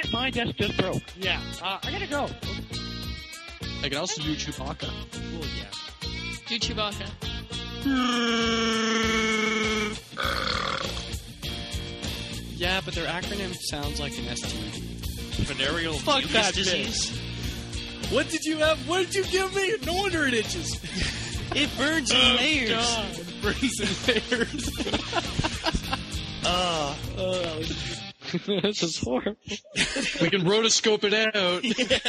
shit, my desk just broke. Yeah, I gotta go. I can also do Chewbacca. Oh, yeah. Do Chewbacca. Yeah, but their acronym sounds like an STD. Venereal Fuck mucus that disease. What did you have? What did you give me? No wonder it itches. It burns in layers. Burns in layers. This is horrible. We can rotoscope it out.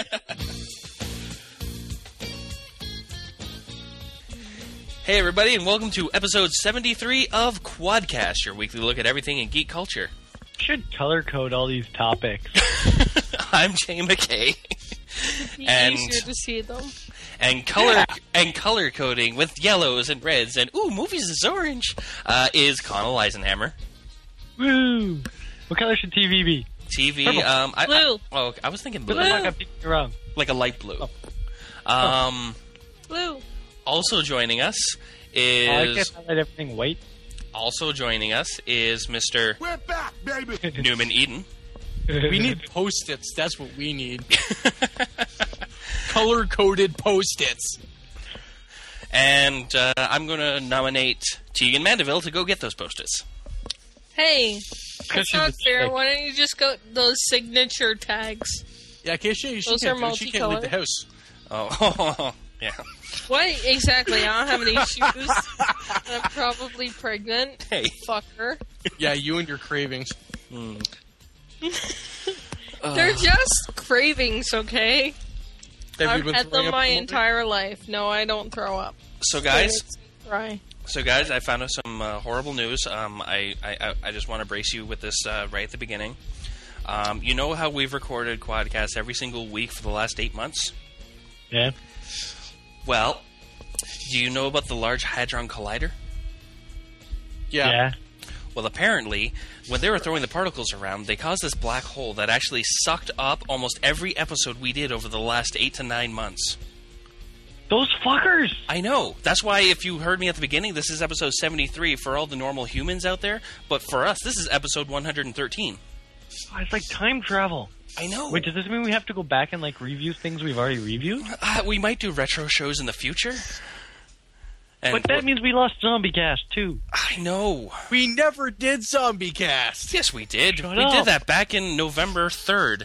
Hey everybody, and welcome to episode 73 of Quadcast, your weekly look at everything in geek culture. Should color code all these topics. I'm Jay McKay. And easier to see them. And color coding with yellows and reds and movies is orange is Connell Eisenhammer. Woo! What color should TV be? TV, Blue. I was thinking blue. Blue. I'm wrong. Like a light blue. Blue. Also joining us I is guess I let everything wait. Mr. We're back, baby. Newman Eden. We need Post-its. That's what we need. Color-coded Post-its. And I'm going to nominate Tegan Mandeville to go get those Post-its. Hey, that's she's not a fair. chick. Why don't you just go those signature tags? Yeah, Keisha, she Those can't are do it. She can't leave the house. Oh, yeah. What exactly? I don't have any shoes. I'm probably pregnant. Hey. Fucker. Yeah, you and your cravings. They're just cravings, okay? Have I've you been had throwing them up my in the entire life. No, I don't throw up. So, guys, It's dry. I found out some horrible news. I just want to brace you with this right at the beginning. You know how we've recorded Quadcast every single week for the last 8 months? Yeah. Well, do you know about the Large Hadron Collider? Yeah. Well, apparently, when they were throwing the particles around, they caused this black hole that actually sucked up almost every episode we did over the last 8 to 9 months. Those fuckers! I know. That's why if you heard me at the beginning, this is episode 73 for all the normal humans out there. But for us, this is episode 113. Oh, it's like time travel. I know. Wait, does this mean we have to go back and review things we've already reviewed? We might do retro shows in the future. And But that means we lost Zombie Cast, too. I know. We never did Zombie Cast. Yes, we did. Shut We up. did that back in November 3rd.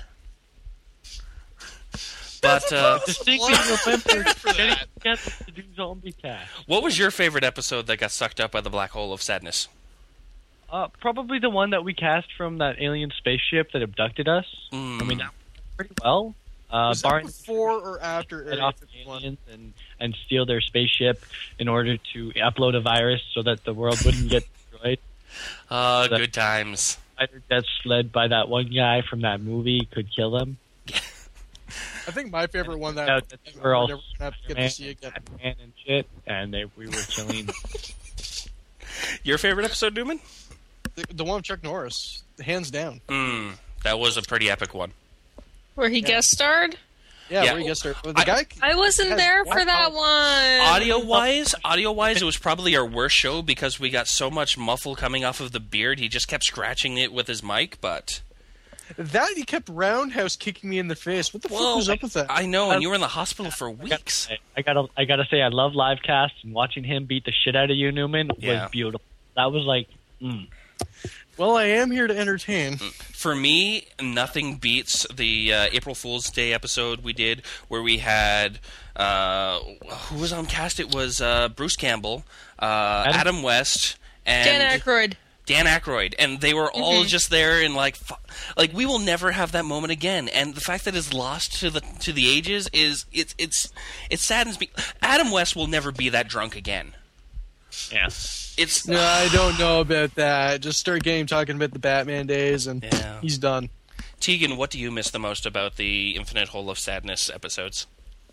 But Distinctly remember for that. getting to do Zombie Cast. what was your favorite episode that got sucked up by the black hole of sadness? Probably the one that we cast from that alien spaceship that abducted us. I mean, that went pretty well. Was that barring before or after get Area off the 51? aliens and steal their spaceship in order to upload a virus so that the world wouldn't get destroyed. Good times. Fighter jets led by that one guy from that movie could kill them. I think my favorite one that Yeah, we're all never gonna have to get to see again. Batman and shit, and we were killing. Your favorite episode, Newman? The one with Chuck Norris, hands down. That was a pretty epic one. Where he guest starred? Yeah, Yeah. where you get started. The guy. I wasn't has there for black that hole. one. Audio-wise, it was probably our worst show because we got so much muffle coming off of the beard. He just kept scratching it with his mic, but... That he kept roundhouse kicking me in the face. What the fuck was up with that? I know, and you were in the hospital for weeks. I gotta say, I love live cast, and watching him beat the shit out of you, Newman, Yeah. was beautiful. That was like, Well, I am here to entertain. For me, nothing beats the April Fool's Day episode we did where we had... who was on cast? It was Bruce Campbell, Adam West, and... Dan Aykroyd. And they were all just there and like we will never have that moment again. And the fact that it's lost to the ages is it saddens me. Adam West will never be that drunk again. yeah. It's No, I don't know about that. Just start getting talking about the Batman days, and Yeah. he's done. Tegan, what do you miss the most about the Infinite Hole of Sadness episodes?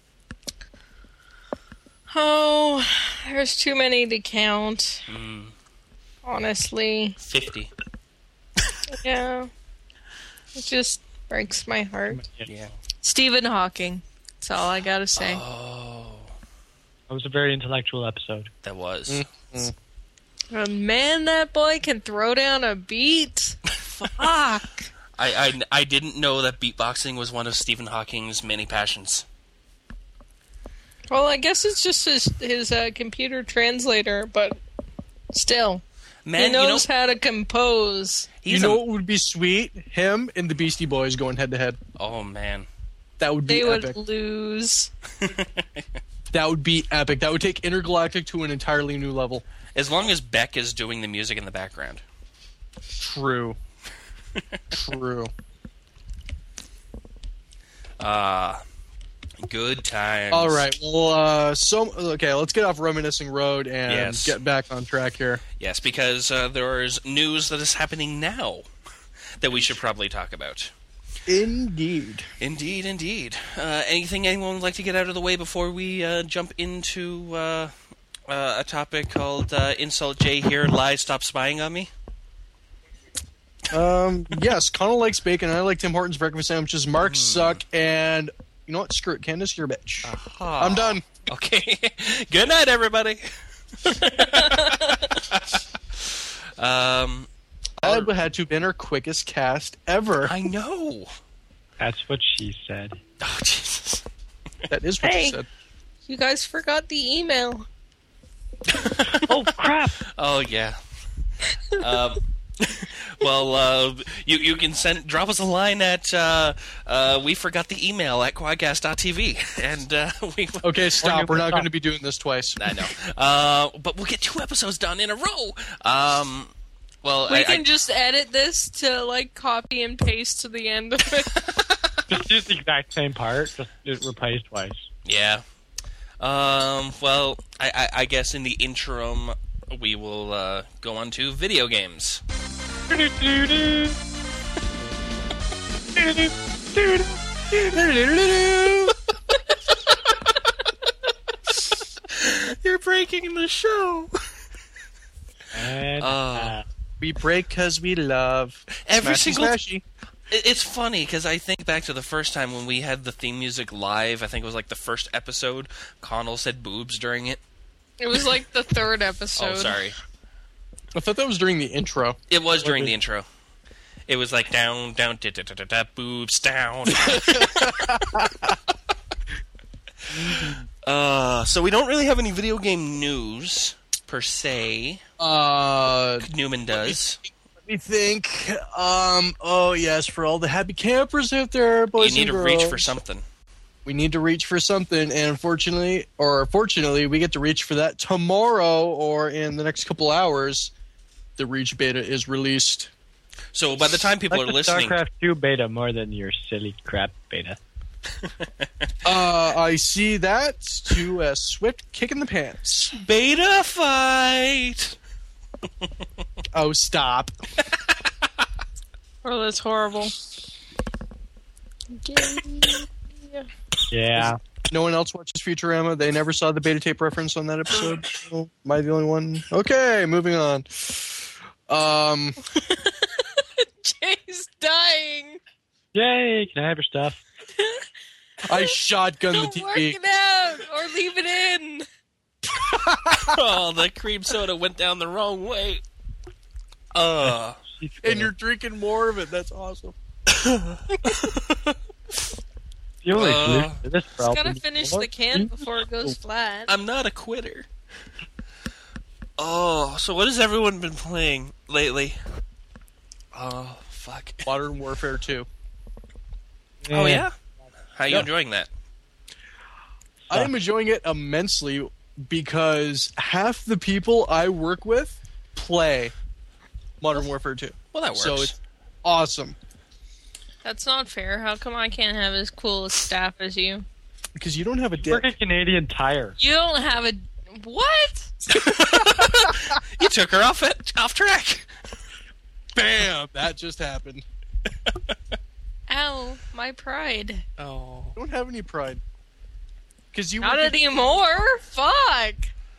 Oh, there's too many to count. Honestly. 50. Yeah. It just breaks my heart. Yeah. Stephen Hawking. That's all I gotta say. Oh, That was a very intellectual episode. that was. Man, that boy can throw down a beat. Fuck. I didn't know that beatboxing was one of Stephen Hawking's many passions. Well, I guess it's just his computer translator, but still. Man, he knows how to compose. You know what would be sweet? Him and the Beastie Boys going head to head. Oh, man. That would be epic. They would lose. That would be epic. That would take Intergalactic to an entirely new level. As long as Beck is doing the music in the background. True. True. Good times. All right. Well, let's get off reminiscing road and get back on track here. Yes, because there is news that is happening now that we should probably talk about. Indeed. Indeed. Anything anyone would like to get out of the way before we jump into a topic called Insult Jay Here, Lies, Stop Spying on Me? Yes, Connell likes bacon, I like Tim Hortons breakfast sandwiches, Mark suck, and you know what? Screw it, Candace, you're a bitch. I'm done. Okay. Good night, everybody. That had to have been our quickest cast ever. I know. That's what she said. Oh, Jesus. That is what she said. You guys forgot the email. Oh, crap. Oh, yeah. Well, you can drop us a line at we forgot the email at quadcast.tv, and we. Okay, stop. We're not going to be doing this twice. I know. But we'll get 2 episodes done in a row. Well, we can just edit this to copy and paste to the end of it. Just use the exact same part, just replace twice. Yeah. Well, I guess in the interim, we will go on to video games. You're breaking the show. And, we break because we love. Every Smashy, single. smashy. It's funny because I think back to the first time when we had the theme music live. I think it was the first episode. Connell said boobs during it. It was the 3rd episode. Oh, sorry. I thought that was during the intro. It was during the intro. It was down, boobs, down. So we don't really have any video game news, per se. Newman does. Let me think. Oh, yes, for all the happy campers out there, boys You need and to girls. reach for something. We need to reach for something, and fortunately, we get to reach for that tomorrow or in the next couple hours. The Reach beta is released. So by the time people are listening... StarCraft 2 beta more than your silly crap beta. I see that to a swift kick in the pants. Beta fight! Oh, stop. Oh, that's horrible. Yeah. No one else watches Futurama? They never saw the beta tape reference on that episode? Oh, am I the only one? Okay, moving on. Jay's dying. Yay, can I have your stuff? I shotgun the Don't work TV. it out or leave it in. Oh, the cream soda went down the wrong way. And you're drinking more of it. That's awesome. The only solution to this Just problem. gotta finish the can before it goes flat. I'm not a quitter. Oh, so what has everyone been playing lately? Oh, fuck. Modern Warfare 2. Oh, yeah? How are you enjoying that? I'm enjoying it immensely because half the people I work with play Modern Warfare 2. Well, that works. So it's awesome. That's not fair. How come I can't have as cool a staff as you? Because you don't have a dick. Work at Canadian Tire. You don't have a... What? You took her off track. Bam! That just happened. Ow, my pride. Oh. You don't have any pride. Because you Not work at- anymore. Fuck.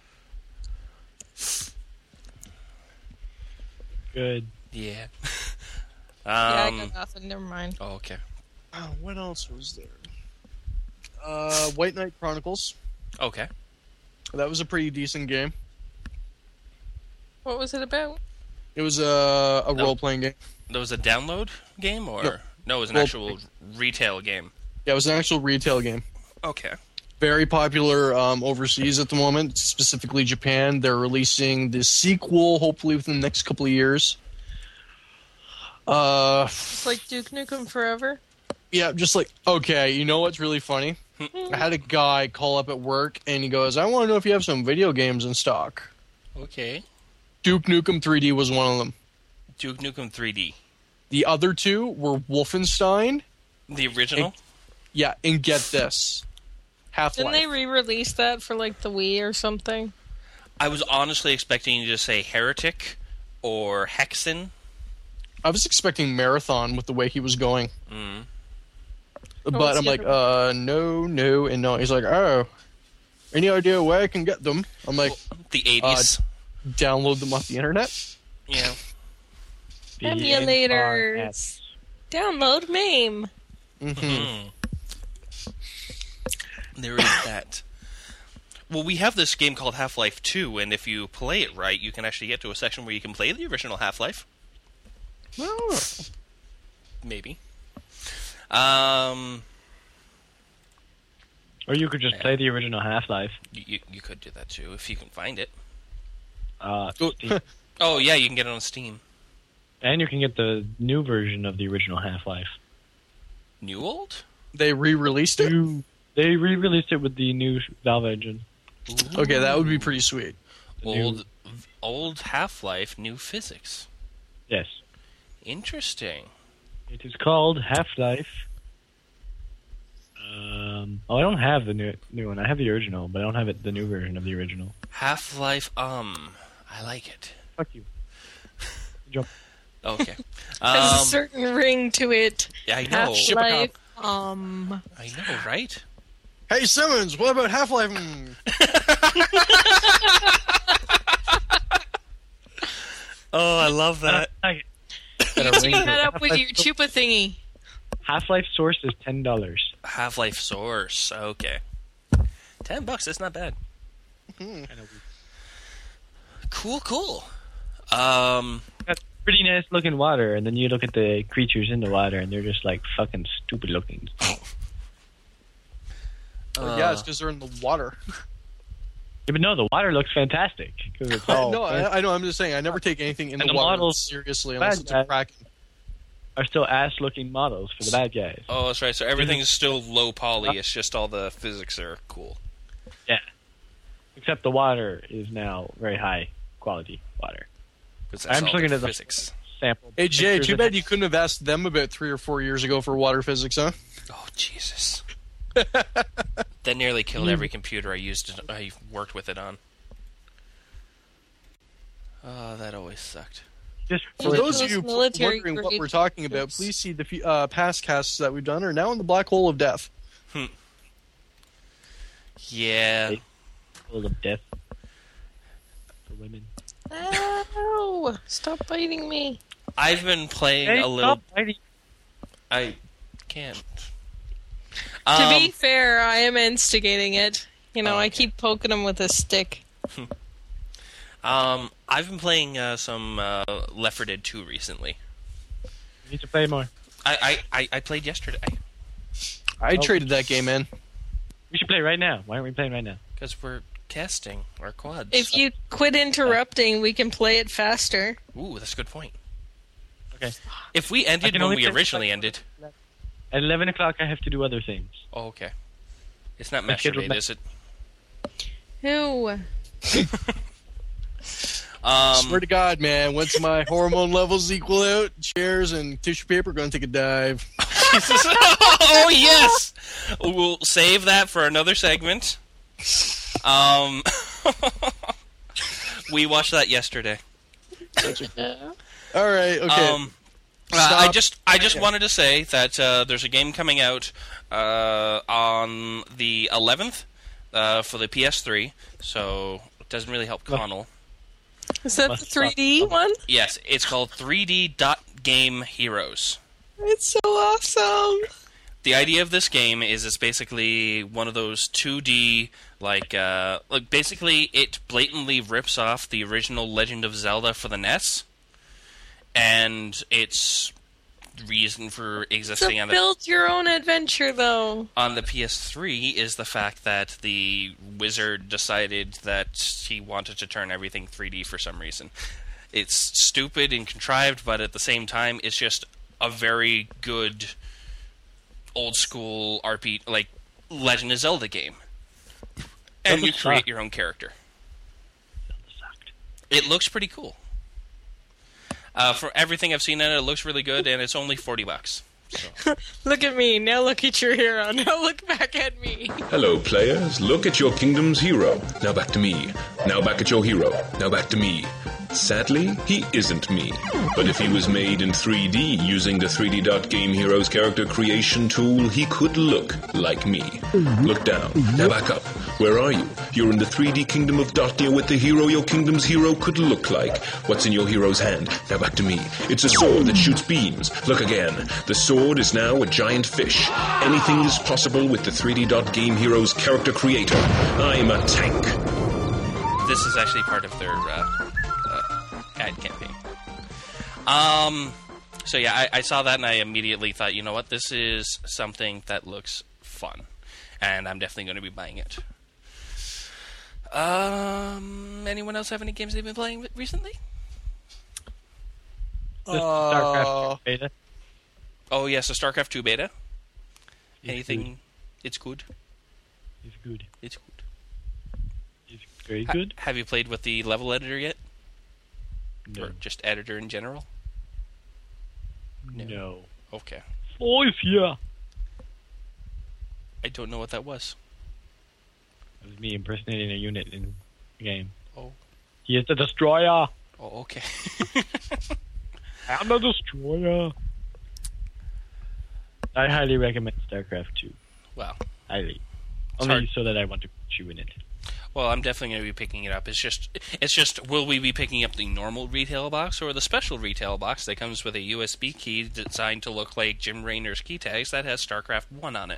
Good. Yeah. Yeah, I got nothing. Never mind. Oh, okay. Oh, what else was there? White Knight Chronicles. Okay. That was a pretty decent game. What was it about? It was a role-playing game. That was a download game, or no? It was an Well, actual retail game. Yeah, it was an actual retail game. Okay. Very popular overseas at the moment, specifically Japan. They're releasing the sequel, hopefully within the next couple of years. It's like Duke Nukem Forever. Yeah, just like, okay, you know what's really funny? I had a guy call up at work, and he goes, I want to know if you have some video games in stock. Okay. Duke Nukem 3D was one of them. Duke Nukem 3D. The other two were Wolfenstein. The original? And get this. Half-Life. Didn't they re-release that for like the Wii or something? I was honestly expecting you to say Heretic or Hexen. I was expecting Marathon with the way he was going. Mm. But I'm like, no, and no. He's like, oh, any idea where I can get them? I'm like, The 80s. download them off the internet? Yeah. The Emulators. Download MAME. Mm-hmm. There is that. Well, we have this game called Half-Life 2, and if you play it right, you can actually get to a section where you can play the original Half-Life. Oh. Maybe. Or you could just play the original Half-Life. You could do that too, if you can find it. Steam. Oh, yeah, you can get it on Steam. And you can get the new version of the original Half-Life. New old? They re-released it? They re-released it with the new Valve engine. Ooh. Okay, that would be pretty sweet. Old Half-Life, new physics. Yes. Interesting. It is called Half-Life. I don't have the new one. I have the original, but I don't have the new version of the original. Half-Life, I like it. Fuck you. Jump. Okay. There's a certain ring to it. Yeah, I know. Half-Life, I know, right? Hey, Simmons, what about Half-Life? Oh, I love that. You take that up with your chupa thingy. Half-Life Source is $10. Half-Life Source, okay. $10, that's not bad. Cool. That's pretty nice looking water, and then you look at the creatures in the water, and they're just like fucking stupid looking. Yeah, it's because they're in the water. Yeah, but no, the water looks fantastic. Cause it's all No, I know. I'm just saying. I never take anything in And the the water models- seriously unless it's a bad Kraken. are still ass-looking models for the bad guys. Oh, that's right. So everything is still low poly. It's just all the physics are cool. Yeah. Except the water is now very high quality water. 'Cause that's I'm all just looking the at the physics. sample. Hey, Jay, pictures too of- bad you couldn't have asked them about 3 or 4 years ago for water physics, huh? Oh, Jesus. That nearly killed every computer I worked with it on. Oh, that always sucked. Just For Like those of those you military wondering what grade we're talking about, ships. please see the past casts that we've done are now in the black hole of death. Yeah. full of death for women. Ow! Stop biting me. I've been playing Hey, a little... stop biting. I can't. To be fair, I am instigating it. You know, I okay. keep poking him with a stick. I've been playing some Left 4 Dead 2 recently. You need to play more. I played yesterday. I traded that game in. We should play right now. Why aren't we playing right now? Because we're testing our quads. If you quit interrupting, we can play it faster. Ooh, that's a good point. Okay. If we I ended can when only we play- originally ended... At 11 o'clock, I have to do other things. Oh, okay. It's not My schedule- masturbate, is it? Who? Swear to God, man, once my hormone levels equal out, chairs and tissue paper going to take a dive. Oh, yes! We'll save that for another segment. We watched that yesterday. All right, okay. I Stop. just wanted to say that there's a game coming out on the 11th for the PS3, so it doesn't really help Connell. Is that the 3D one? Yes, it's called 3D Dot Game Heroes. It's so awesome. The idea of this game is it's basically one of those 2D, like basically it blatantly rips off the original Legend of Zelda for the NES. and its reason for existing So build your own adventure, though. on the PS3 is the fact that the wizard decided that he wanted to turn everything 3D for some reason. It's stupid and contrived, but at the same time, it's just a very good old school RPG, like Legend of Zelda game. And you create your own character. It looks pretty cool. For everything I've seen in it, it looks really good, and it's only $40. So. Look at me. Now look at your hero. Now look back at me. Hello, players. Look at your kingdom's hero. Now back to me. Now back at your hero. Now back to me. Sadly, he isn't me. But if he was made in 3D using the 3D Game Heroes character creation tool, he could look like me. Look down. Now back up. Where are you? You're in the 3D kingdom of Dotnia with the hero your kingdom's hero could look like. What's in your hero's hand? Now back to me. It's a sword that shoots beams. Look again. The sword is now a giant fish. Anything is possible with the 3D Game Heroes character creator. I'm a tank. This is actually part of their ad campaign. So yeah, I saw that and I immediately thought, you know what, this is something that looks fun, and I'm definitely going to be buying it. Anyone else have any games they've been playing recently? The StarCraft beta. Oh yes, the StarCraft 2 beta. Anything? Good. It's good. It's good. It's good. It's very good. Have you played with the level editor yet? No. Or just editor in general? No. Okay. Oh, yeah. I don't know what that was. It was me impersonating a unit in the game. Oh. He is the destroyer. Oh, okay. I'm the destroyer. I highly recommend StarCraft 2. Wow. Highly. It's hard. Only so that I want to put you in it. Well, I'm definitely going to be picking it up. It's just, will we be picking up the normal retail box or the special retail box that comes with a USB key designed to look like Jim Raynor's key tags that has StarCraft 1 on it?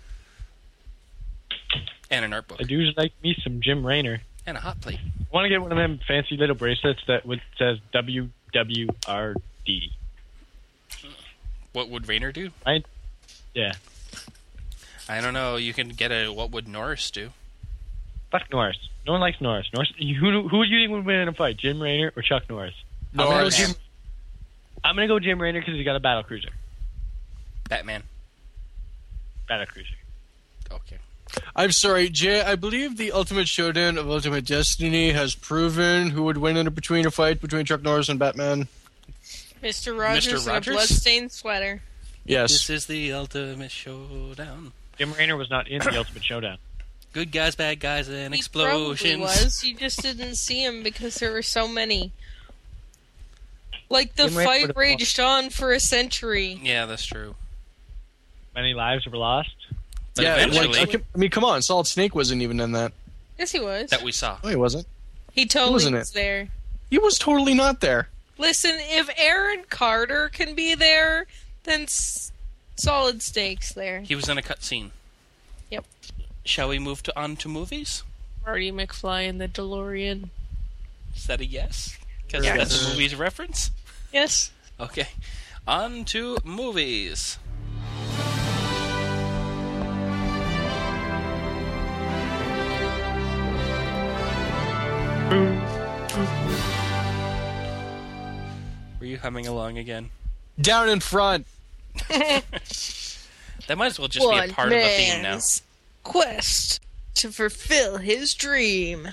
And an art book. I do like me some Jim Raynor. And a hot plate. I want to get one of them fancy little bracelets that says WWRD. What would Raynor do? Yeah. I don't know. You can get a what would Norris do? Fuck Norris. No one likes Norris. Who do you think would win in a fight, Jim Raynor or Chuck Norris? Norris. I'm gonna go Jim Raynor because he's got a battle cruiser. Batman. Battle cruiser. Okay. I'm sorry, Jay. I believe the Ultimate Showdown of Ultimate Destiny has proven who would win in a fight between Chuck Norris and Batman. Mr. Rogers in a Rogers? bloodstained sweater. Yes. This is the ultimate showdown. Jim Raynor was not in the Ultimate Showdown. Good guys, bad guys, and He explosions. probably was. You just didn't see him because there were so many. Like, the Jim Raynor fight would've raged on for a century. Yeah, that's true. Many lives were lost. But Yeah, eventually, I mean, come on. Solid Snake wasn't even in that. Yes, he was. that we saw. No, he wasn't. He totally wasn't was it? there. He was totally not there. Listen, if Aaron Carter can be there, then Solid Snake's there. He was in a cutscene. Yep. Shall we move on to movies? Marty McFly in the DeLorean. Is that a yes? Because Yes. that's a movie's reference? Yes. Okay. On to movies. Were you humming along again? Down in front. That might as well just be a part of the theme now. Quest to fulfill his dream.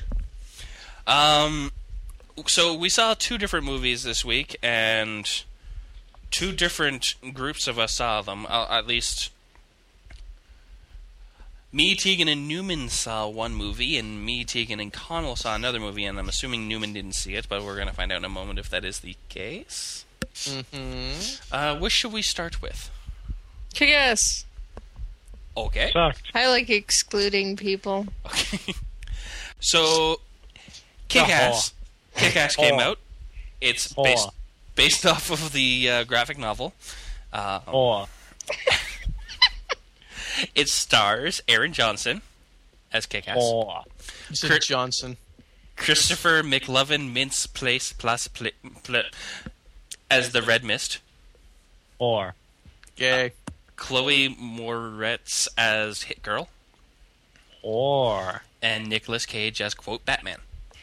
So we saw 2 different movies this week, and 2 different groups of us saw them. At least me, Tegan, and Newman saw one movie, and me, Tegan, and Connell saw another movie, and I'm assuming Newman didn't see it, but we're going to find out in a moment if that is the case. Mm-hmm. Which should we start with? Kick-Ass. Okay. Sucked. I like excluding people. Okay. So, Kick-Ass. Kick-Ass came out. It's based off of the graphic novel. It stars Aaron Johnson as Kick-Ass. You said Johnson. Christopher McLovin Mintz Place as the Red Mist. Or Gay. Chloe Moretz as Hit Girl. Or And Nicolas Cage as, quote, Batman.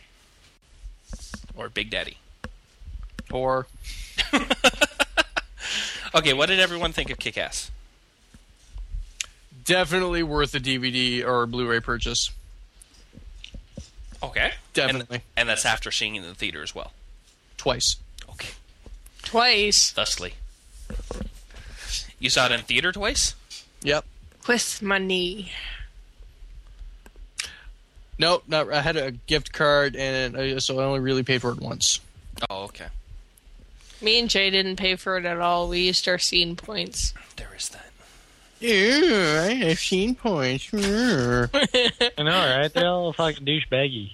Or Big Daddy. Or Okay, what did everyone think of Kick-Ass? definitely worth a DVD or Blu-ray purchase. Okay. Definitely. And that's after seeing it in the theater as well. Twice. Okay. Twice. Thusly. You saw it in theater twice? Yep. With money. Nope. Not. I had a gift card, and so I only really paid for it once. Oh, okay. Me and Jay didn't pay for it at all. We used our scene points. There is that. Yeah, I have seen points. Yeah. I know, right? They're all fucking douchebaggy.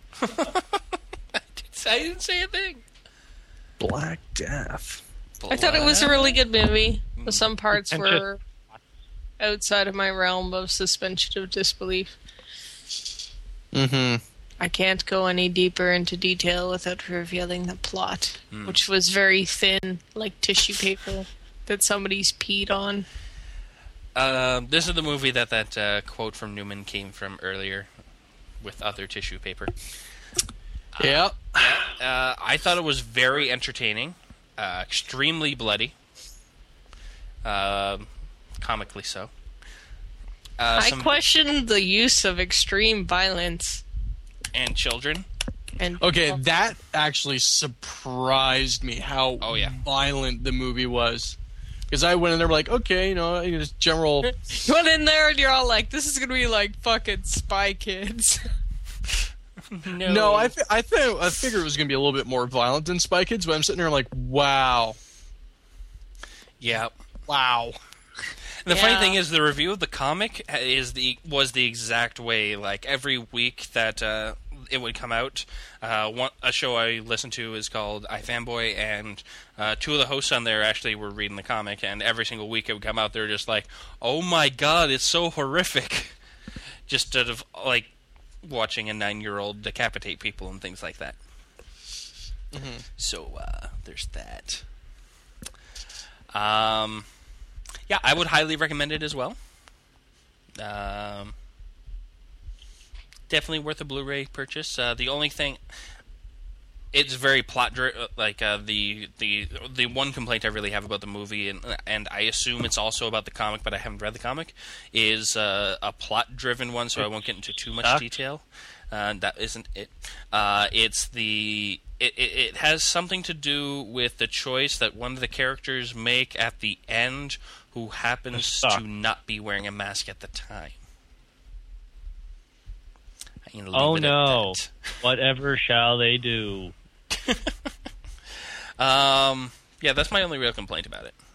I didn't say a thing. Black Death. I thought it was a really good movie, but some parts were outside of my realm of suspension of disbelief. Mm-hmm. I can't go any deeper into detail without revealing the plot, which was very thin, like tissue paper that somebody's peed on. This is the movie that quote from Newman came from earlier with other tissue paper. Yep. I thought it was very entertaining, extremely bloody, comically so. I questioned the use of extreme violence. And children. And Okay, that actually surprised me how violent the movie was. Because I went in there like, okay, just general. You went in there and you're all like, this is going to be like fucking Spy Kids. No, I figured it was going to be a little bit more violent than Spy Kids, but I'm sitting there like, wow. Yeah. Wow. And the funny thing is, the review of the comic was the exact way. Like every week that it would come out, a show I listened to is called iFanboy, and two of the hosts on there actually were reading the comic. And every single week it would come out, they're just like, "Oh my god, it's so horrific!" Just out of like watching a 9-year-old decapitate people and things like that. Mm-hmm. So there's that. Yeah, I would highly recommend it as well. Definitely worth a Blu-ray purchase. The only thing, it's very plot-driven. Like the one complaint I really have about the movie, and I assume it's also about the comic, but I haven't read the comic, is a plot-driven one. So I won't get into too much detail. That isn't it. It has something to do with the choice that one of the characters make at the end, who happens to not be wearing a mask at the time. Oh no! Whatever shall they do? Yeah, that's my only real complaint about it.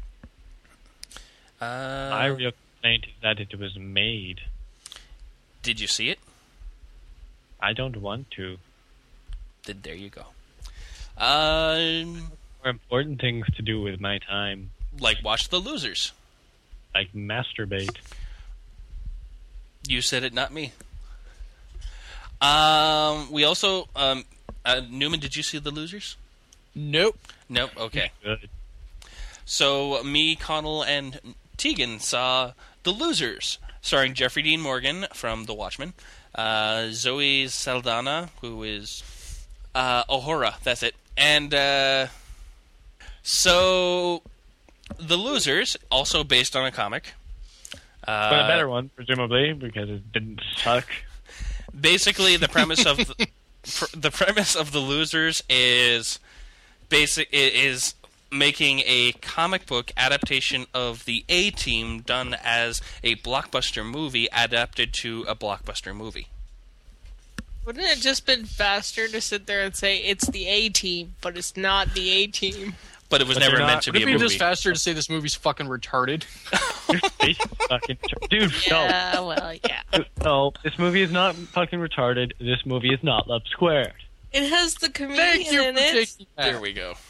My real complaint is that it was made. Did you see it? I don't want to. There you go. More important things to do with my time. Like watch The Losers. Like masturbate. You said it, not me. We also... Newman, did you see The Losers? Nope. Nope, okay. Good. So, me, Connell, and Tegan saw The Losers, starring Jeffrey Dean Morgan from The Watchmen, Zoe Saldana, who is... Uhura, that's it. And, so... The Losers, also based on a comic. But a better one, presumably, because it didn't suck. Basically, the premise of the premise of The Losers is making a comic book adaptation of the A-Team done as a blockbuster movie adapted to a blockbuster movie. Wouldn't it have just been faster to sit there and say it's the A-Team, but it's not the A-Team? But it was never meant to be a Would it movie. be just faster to say this movie's fucking retarded? Dude, Yeah, no. well, yeah. No, this movie is not fucking retarded. This movie is not Love Squared. It has the Thank comedian you in for it. taking that. There we go.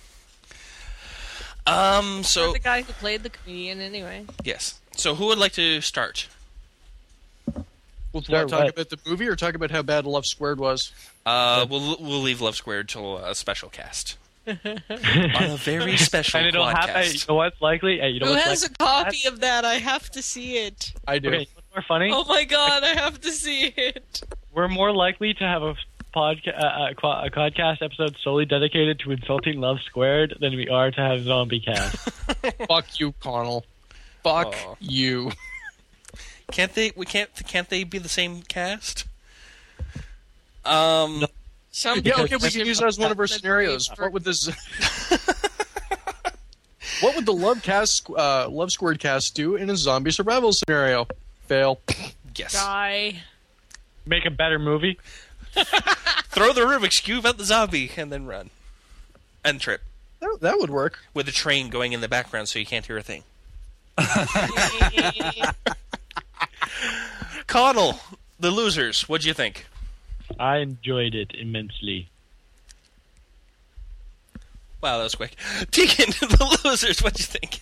Or So the guy who played the comedian anyway. yes. So who would like to start? We'll Start talk what? about the movie or talk about how bad Love Squared was? We'll leave Love Squared till a special cast. on a very special And it'll have. Hey, you know what's likely? Hey, you know Who what's has likely? a copy of that? I have to see it. I do. Okay, what's more funny? Oh my god, I have to see it. We're more likely to have a podcast episode solely dedicated to insulting Love Squared than we are to have Zombie Cast. Fuck you, Connell. Fuck you. Can't they be the same cast? Some Yeah, okay, we can use that as one of our scenarios. What would this? What would the Love Squared cast do in a zombie survival scenario? Fail. Yes. Die. Make a better movie. Throw the Rubik's Cube at the zombie and then run. And trip. That would work. With a train going in the background so you can't hear a thing. Connell, The Losers, what'd you think? I enjoyed it immensely. Wow, that was quick. Tegan, The Losers, what'd you think?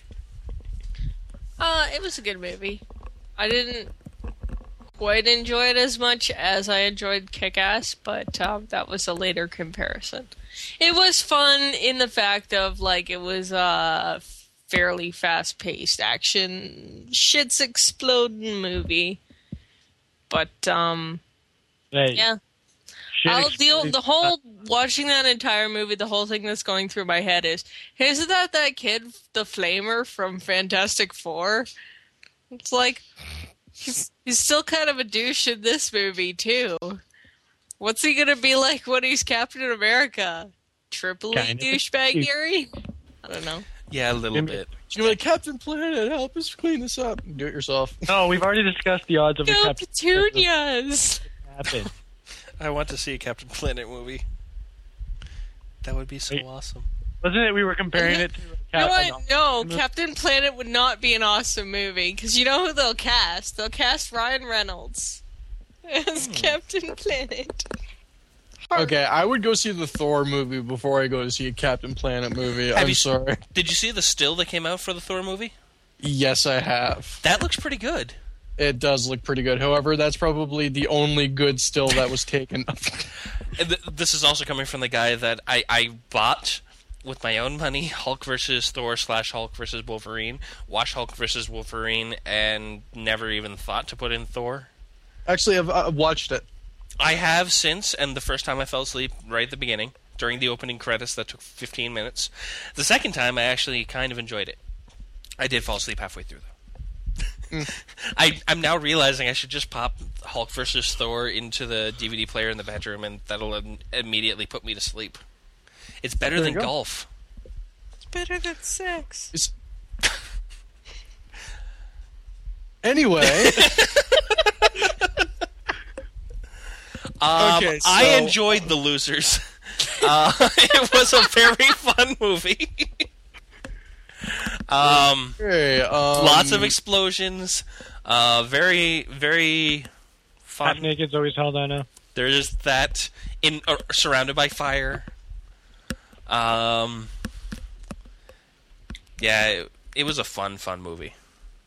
It was a good movie. I didn't quite enjoy it as much as I enjoyed Kick-Ass, but that was a later comparison. It was fun in the fact of, like, it was a fairly fast-paced action, shit's exploding movie. But, Hey, yeah. The whole, watching that entire movie, the whole thing that's going through my head is, isn't that kid, the Flamer from Fantastic Four? It's like, he's still kind of a douche in this movie, too. What's he gonna be like when he's Captain America? Triple E douchebag Gary? I don't know. Yeah, a little bit. You're like, Captain Planet, help us clean this up. Do it yourself. No, we've already discussed the odds of a Go Captain Petunias! happen. I want to see a Captain Planet movie. That would be so awesome. Wasn't it? We were comparing it to. No, Captain Planet would not be an awesome movie, because you know who they'll cast? They'll cast Ryan Reynolds as Captain Planet. Okay, I would go see the Thor movie before I go to see a Captain Planet movie. I'm sorry. Did you see the still that came out for the Thor movie? Yes, I have. That looks pretty good. It does look pretty good. However, that's probably the only good still that was taken. This is also coming from the guy that I bought with my own money Hulk vs. Thor / Hulk vs. Wolverine, watched Hulk vs. Wolverine, and never even thought to put in Thor. Actually, I've watched it. I have since, and the first time I fell asleep right at the beginning, during the opening credits that took 15 minutes. The second time, I actually kind of enjoyed it. I did fall asleep halfway through, though. I'm now realizing I should just pop Hulk vs. Thor into the DVD player in the bedroom, and that'll immediately put me to sleep. It's better than golf. It's better than sex. Anyway. Okay, so I enjoyed The Losers. It was a very fun movie. Lots of explosions. Very, very fun. Half naked's always held on now. There's that surrounded by fire. Yeah, it was a fun movie.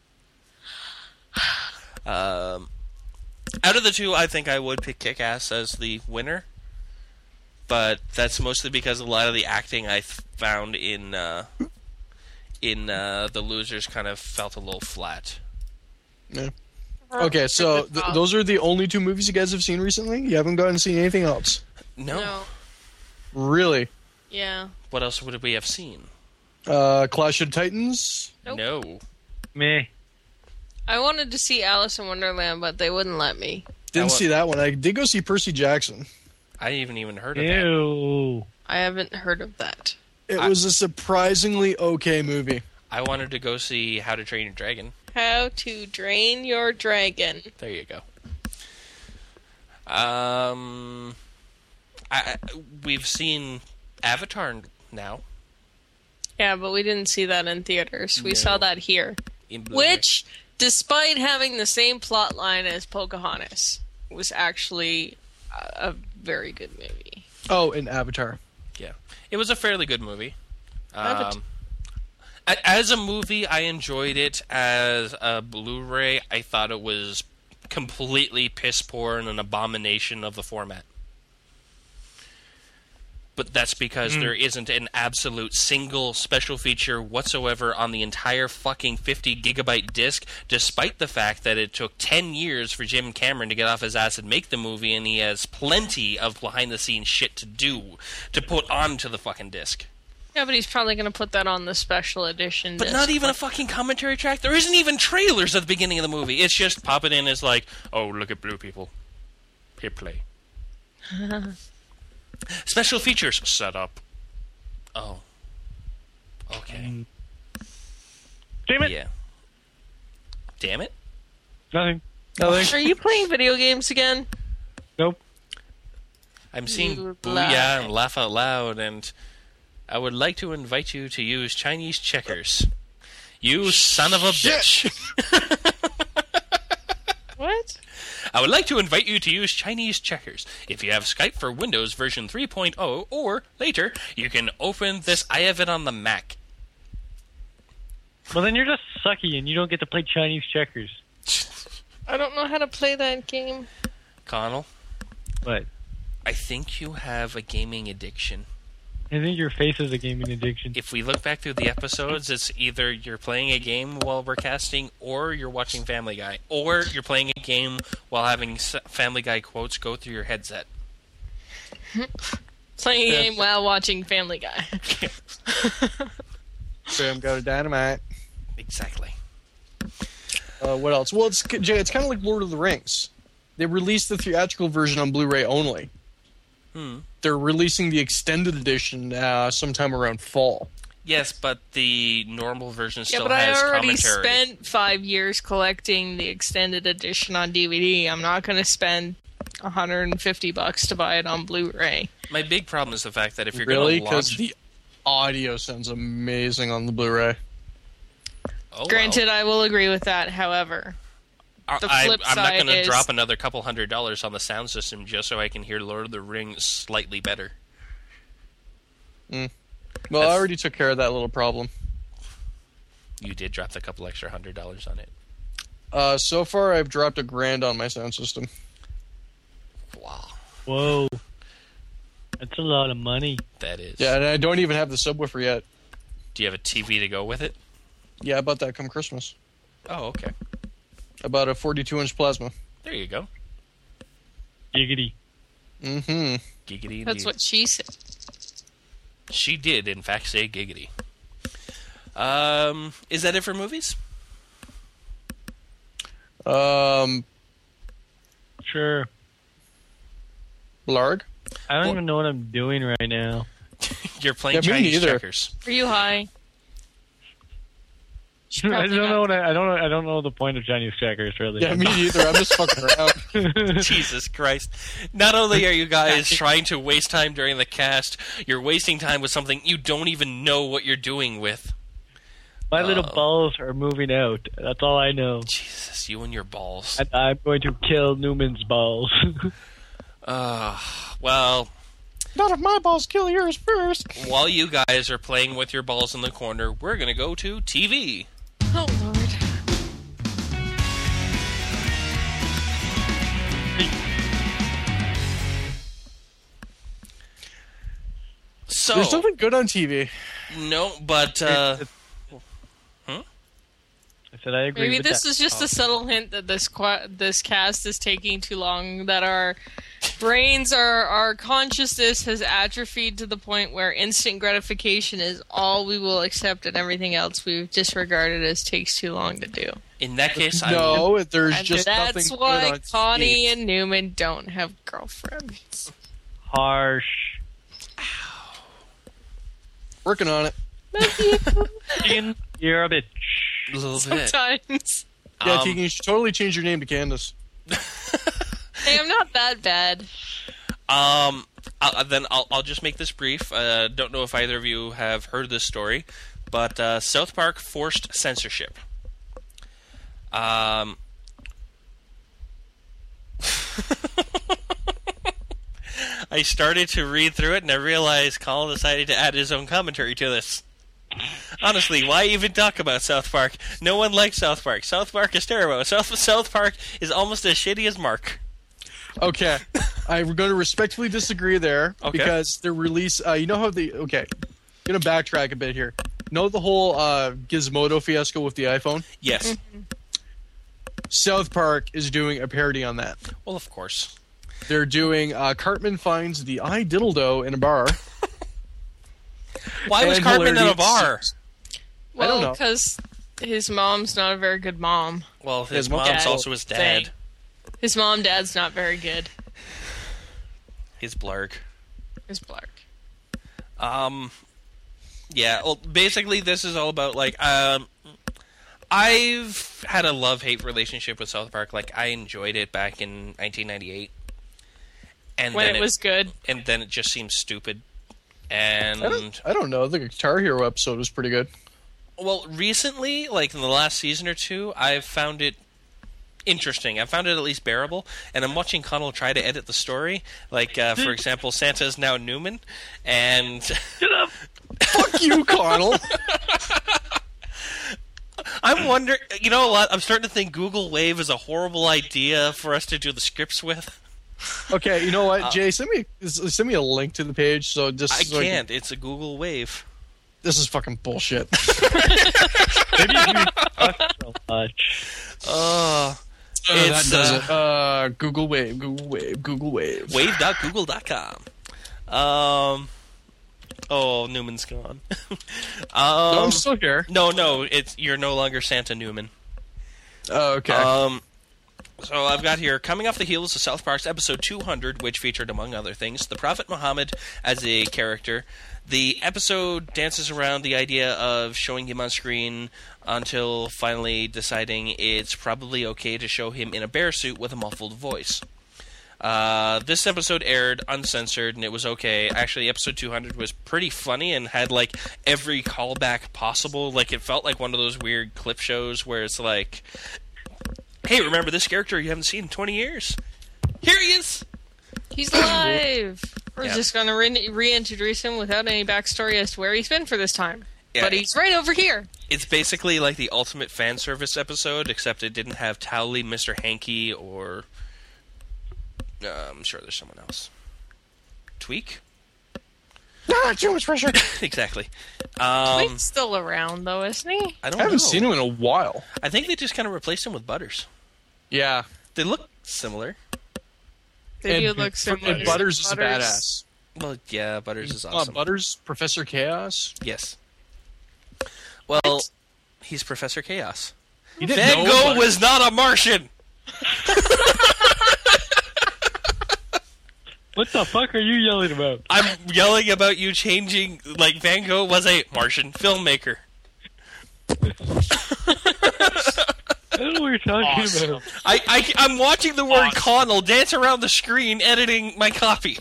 Out of the two, I think I would pick Kick-Ass as the winner, but that's mostly because a lot of the acting I found in The Losers kind of felt a little flat. Yeah. Okay, so those are the only two movies you guys have seen recently? You haven't gotten to see anything else? No. Really? Yeah. What else would we have seen? Clash of Titans? Nope. No. Me. I wanted to see Alice in Wonderland, but they wouldn't let me. Didn't see that one. I did go see Percy Jackson. I haven't even heard of that. Ew. I haven't heard of that. It was a surprisingly okay movie. I wanted to go see How to Train Your Dragon. How to Drain Your Dragon. There you go. We've seen Avatar now. Yeah, but we didn't see that in theaters. We saw that here. In Blu-ray. Which, despite having the same plot line as Pocahontas, was actually a very good movie. Oh, in Avatar. Yeah. It was a fairly good movie. As a movie, I enjoyed it. As a Blu-ray, I thought it was completely piss poor and an abomination of the format. But that's because there isn't an absolute single special feature whatsoever on the entire fucking 50-gigabyte disc, despite the fact that it took 10 years for Jim Cameron to get off his ass and make the movie, and he has plenty of behind-the-scenes shit to put onto the fucking disc. Yeah, but he's probably going to put that on the special edition But disc. not even a fucking commentary track? There isn't even trailers at the beginning of the movie. It's just pop it in as like, oh, look at blue people. Hit play. Special features. Set up. Oh. Okay. Damn it! Yeah. Damn it? Nothing. Are you playing video games again? Nope. I'm seeing You Booyah lie. and Laugh Out Loud, and I would like to invite you to use Chinese checkers. You son of a bitch. What? I would like to invite you to use Chinese checkers. If you have Skype for Windows version 3.0 or later, you can open this. I have it on the Mac. Well, then you're just sucky and you don't get to play Chinese checkers. I don't know how to play that game. Connell, But I think you have a gaming addiction. I think your face is a gaming addiction. If we look back through the episodes, it's either you're playing a game while we're casting, or you're watching Family Guy, or you're playing a game while having Family Guy quotes go through your headset. Playing a game while watching Family Guy. Boom, go to Dynamite. Exactly. What else? Well, it's kind of like Lord of the Rings. They released the theatrical version on Blu-ray only. They're releasing the extended edition sometime around fall. Yes, but the normal version still Yeah, but I has already commentary. spent 5 years collecting the extended edition on DVD. I'm not going to spend $150 to buy it on Blu-ray. My big problem is the fact that if you're Really? going to Because launch... the audio sounds amazing on the Blu-ray. Oh, Granted, I will agree with that. However, the flip I'm not side going to is- drop another couple $100 on the sound system just so I can hear Lord of the Rings slightly better. Well, I already took care of that little problem. You did drop a couple extra $100 on it. So far, I've dropped $1,000 on my sound system. Wow. Whoa. That's a lot of money. That is. Yeah, and I don't even have the subwoofer yet. Do you have a TV to go with it? Yeah, I bought that come Christmas. Oh, okay. I bought a 42-inch plasma. There you go. Giggity. Mm-hmm. Giggity. that's indeed. what she said. She did, in fact, say giggity. Is that it for movies? Sure. Blarg? I don't even know what I'm doing right now. You're playing Yeah, me Chinese neither. checkers. Are you high? I don't know the point of Chinese checkers, really. Yeah, me neither. I'm just fucking around. Jesus Christ. Not only are you guys trying to waste time during the cast, you're wasting time with something you don't even know what you're doing with. My little balls are moving out. That's all I know. Jesus, you and your balls. And I'm going to kill Newman's balls. Well, Not if my balls kill yours first. while you guys are playing with your balls in the corner, we're going to go to TV. Oh, Lord. So, There's something good on TV. no, but, I said I agree Maybe with this that. is just a subtle hint that this cast is taking too long, that our brains, our consciousness has atrophied to the point where instant gratification is all we will accept, and everything else we've disregarded as takes too long to do. in that case, I No, there's And just that's nothing good why on Connie TV. and Newman don't have girlfriends. Harsh. Working on it. Tegan, you're a bitch. a little bit. Sometimes. Yeah, Tegan, you should totally change your name to Candace. Hey, I'm not that bad. Then I'll just make this brief. Don't know if either of you have heard this story, but South Park forced censorship. I started to read through it, and I realized Colin decided to add his own commentary to this. Honestly, why even talk about South Park? No one likes South Park. South Park is terrible. South Park is almost as shitty as Mark. Okay, I'm going to respectfully disagree there because the release. You know how the Gonna backtrack a bit here. Know the whole Gizmodo fiasco with the iPhone? Yes. South Park is doing a parody on that. Well, of course. They're doing Cartman finds the iDiddledo in a bar. Why was Cartman in a bar? I don't know. Well, because his mom's not a very good mom. Well, his mom's also his dad. His dad's not very good. His blarg. Yeah, well, basically this is all about, like, I've had a love-hate relationship with South Park. Like, I enjoyed it back in 1998. And when it was good. And then it just seemed stupid. And I don't know. The Guitar Hero episode was pretty good. Well, recently, like in the last season or two, I've found it interesting. I found it at least bearable, and I'm watching Connell try to edit the story. Like, for example, Santa is now Newman, and... Get up! Fuck you, Connell! I'm wondering... You know what? I'm starting to think Google Wave is a horrible idea for us to do the scripts with. Okay, you know what, Jay? Send me a link to the page. So just I can't. It's a Google Wave. This is fucking bullshit. Maybe you talk so much. That does it. Google Wave. Wave.google.com. Oh, Newman's gone. No, I'm still here. No, you're no longer Santa Newman. Oh, okay. So I've got here, coming off the heels of South Park's episode 200, which featured, among other things, the Prophet Muhammad as a character. The episode dances around the idea of showing him on screen until finally deciding it's probably okay to show him in a bear suit with a muffled voice. This episode aired uncensored, and it was okay. Actually, episode 200 was pretty funny and had, like, every callback possible. Like, it felt like one of those weird clip shows where it's like, hey, remember this character you haven't seen in 20 years? Here he is! He's alive! We're just going to reintroduce him without any backstory as to where he's been for this time. Yeah. But he's right over here. It's basically like the ultimate fan service episode, except it didn't have Towley, Mr. Hanky, or... I'm sure there's someone else. Tweak? Too much pressure. Exactly. Tweak's still around, though, isn't he? I haven't seen him in a while. I think they just kind of replaced him with Butters. Yeah. They look similar. They do look similar. And Butters is a badass. Well, yeah, Butters is awesome. Butters, Professor Chaos? Yes. Well, he's Professor Chaos. Van Gogh was not a Martian! What the fuck are you yelling about? I'm yelling about you changing, like, Van Gogh was a Martian filmmaker. I don't know what you're talking about. I'm watching the word Connell dance around the screen editing my copy.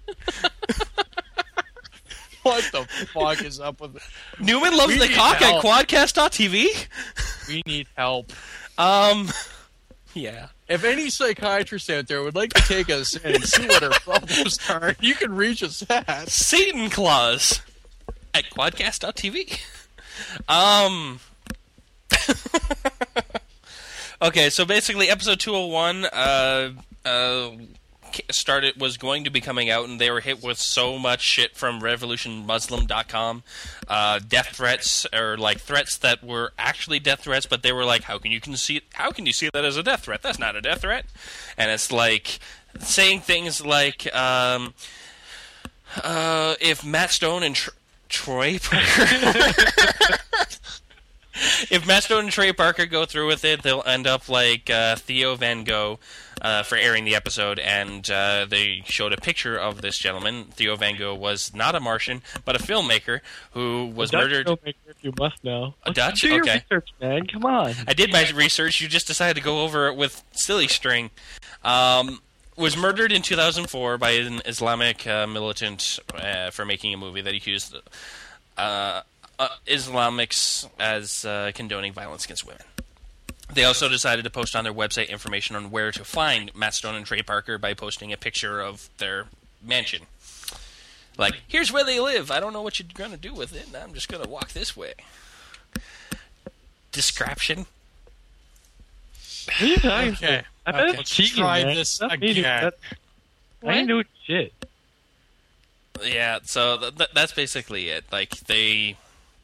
What the fuck is up with it? Newman loves the cock at Quadcast.tv? We need help. Yeah. If any psychiatrist out there would like to take us in and see what our problems are, you can reach us at Satan Claus at Quadcast.tv. Okay, so basically episode 201 was going to be coming out, and they were hit with so much shit from revolutionmuslim.com, death threats, or like threats that were actually death threats, but they were like, how can you see that as a death threat? That's not a death threat. And it's like saying things like, if Matt Stone and Troy Parker if Matt Stone and Trey Parker go through with it, they'll end up like Theo Van Gogh for airing the episode, and they showed a picture of this gentleman. Theo Van Gogh was not a Martian, but a filmmaker who was murdered. Filmmaker, you must know. A Dutch? Do your okay. research, man. Come on. I did my research. You just decided to go over it with silly string. Was murdered in 2004 by an Islamic militant for making a movie that accused Islamics as condoning violence against women. They also decided to post on their website information on where to find Matt Stone and Trey Parker by posting a picture of their mansion. Like, here's where they live. I don't know what you're going to do with it. I'm just going to walk this way. Description. What are you talking about? Okay. I bet it's cheating, try man. this That's again. I ain't doing shit. Yeah, so that's basically it. Like, they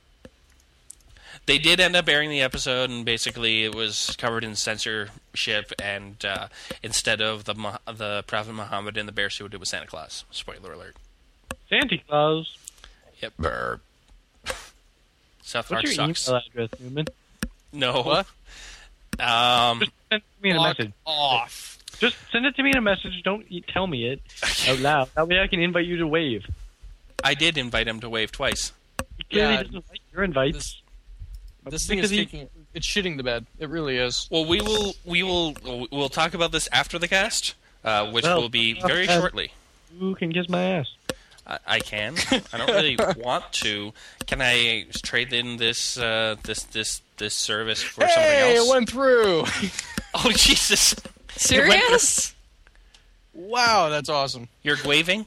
did end up airing the episode, and basically it was covered in censorship, and instead of the Prophet Muhammad in the bear suit, it was Santa Claus. Spoiler alert. Santa Claus. Yep. Burp. South Park What's your sucks. email address, Newman? No. What? Just send me a message. Off. Just send it to me in a message. Don't tell me it out loud. That way I can invite you to Wave. I did invite him to Wave twice. He clearly Yeah, doesn't like your invites. This thing is it's shitting the bed. It really is. Well, we'll talk about this after the cast, which will be very shortly. Who can kiss my ass? I can. I don't really want to. Can I trade in this service for something else? Hey, it went through. Oh, Jesus. Serious? Wow, that's awesome. You're waving?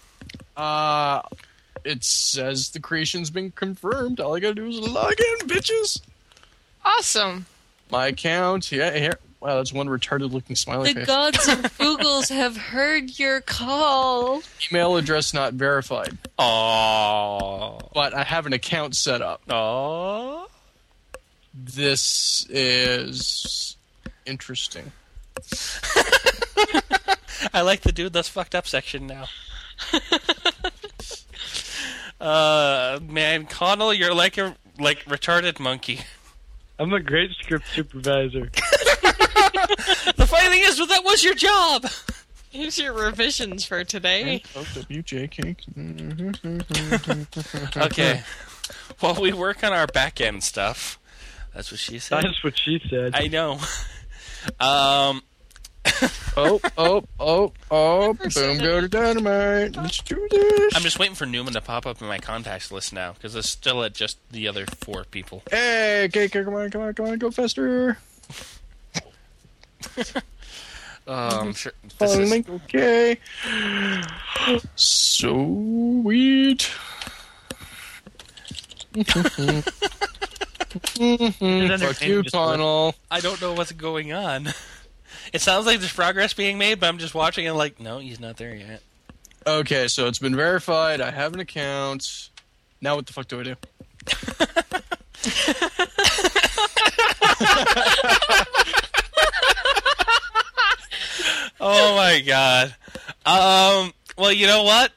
It says the creation's been confirmed. All I gotta do is log in, bitches. Awesome. My account, yeah, here. Wow, that's one retarded-looking smiley The face. gods of Googles have heard your call. Email address not verified. Aww. But I have an account set up. Aww. This is interesting. I like the dude that's fucked up section now. Man, Connell, you're like a retarded monkey. I'm a great script supervisor. The funny thing is, that was your job. Here's your revisions for today. WJK. Okay. While we work on our back end stuff, that's what she said. That's what she said. I know. Oh. Boom, go to dynamite. Let's do this. I'm just waiting for Newman to pop up in my contacts list now, because it's still at just the other 4 people. Hey, okay, come on, go faster. Sure. This is... Okay. Sweet. Fuck you, Connell. I don't know what's going on. It sounds like there's progress being made, but I'm just watching and like, no, he's not there yet. Okay, so it's been verified. I have an account. Now what the fuck do I do? Oh my god. Well, you know what?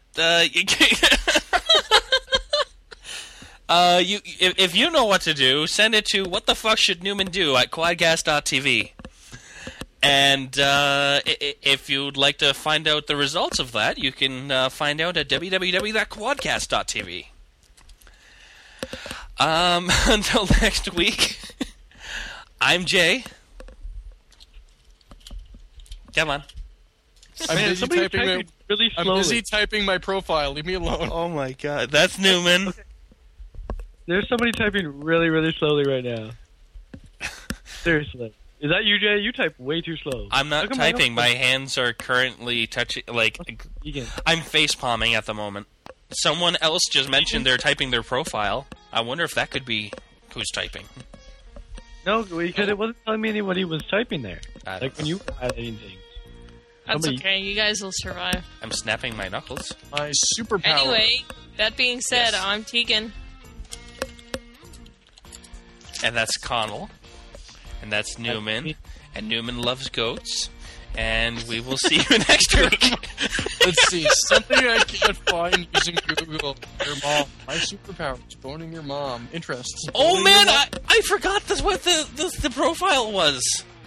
If you know what to do, send it to whatthefuckshould_Newman_do at quadcast.tv. And if you'd like to find out the results of that, you can find out at www.quadcast.tv. Until next week, I'm Jay. Come on. I'm busy typing really slowly. I'm busy typing my profile. Leave me alone. Oh my god, that's Newman. Okay. There's somebody typing really, really slowly right now. Seriously. Is that you, Jay? You type way too slow. I'm not typing. My hands are currently touching, I'm face palming at the moment. Someone else just mentioned they're typing their profile. I wonder if that could be who's typing. No, because it wasn't telling me anybody was typing there. Like when you were highlighting things. That's okay. You guys will survive. I'm snapping my knuckles. My superpower. Anyway, that being said, Yes. I'm Tegan. And that's Connell. And that's Newman. And Newman loves goats. And we will see you next week. Let's see. Something I can't find using Google. Your mom. My superpower is boning your mom. Interests. Oh man, I forgot this what the profile was.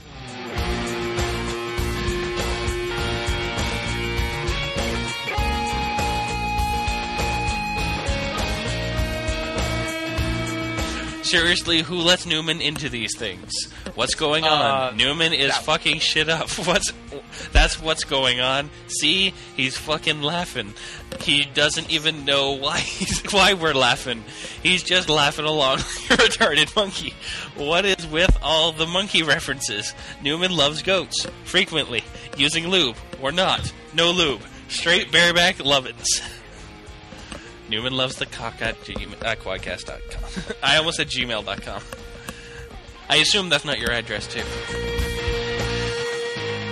Seriously, who lets Newman into these things? What's going on? Newman is fucking shit up. That's what's going on. See, he's fucking laughing. He doesn't even know why we're laughing. He's just laughing along like a retarded monkey. What is with all the monkey references? Newman loves goats frequently, using lube or not. No lube. Straight bareback lovin's. Newman loves the cock at quadcast.com. I almost said gmail.com. I assume that's not your address, too.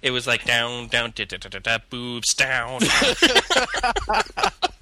It was like down, boobs, down.